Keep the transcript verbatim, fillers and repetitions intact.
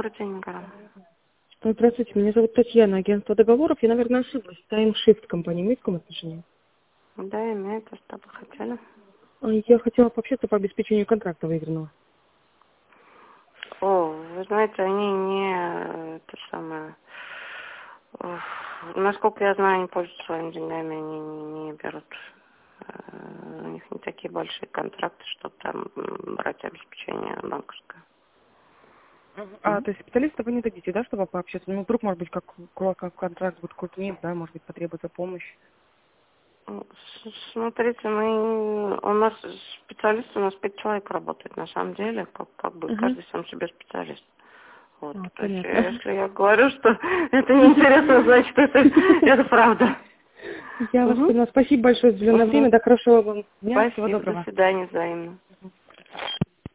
Добрый день, Гара. Здравствуйте, меня зовут Татьяна, агентство договоров. Я, наверное, ошиблась. Timeshift компания имеет к вам отношение? Да, имеет, а что вы хотели? А, Я хотела пообщаться по обеспечению контракта выигранного. О, вы знаете, они не э, то самое. Уф, насколько я знаю, они пользуются своими деньгами, они не, не берут. э, У них не такие большие контракты, чтобы там м, брать обеспечение банковское. А, то есть специалиста вы не дадите, да, чтобы пообщаться? Ну, вдруг, может быть, как, как контракт будет крупнее, да, может быть, потребуется помощь. Ну, с- Смотрите, мы у нас специалисты, у нас пять человек работает на самом деле, как, как бы Угу. каждый сам себе специалист. Вот, А, то есть, понятно. если я говорю, что это неинтересно, значит, это, это правда. Я вас Угу. поняла. Спасибо большое за уделенное Угу. время. Да, хорошего вам дня. Всего Спасибо, до доброго. свидания, взаимно.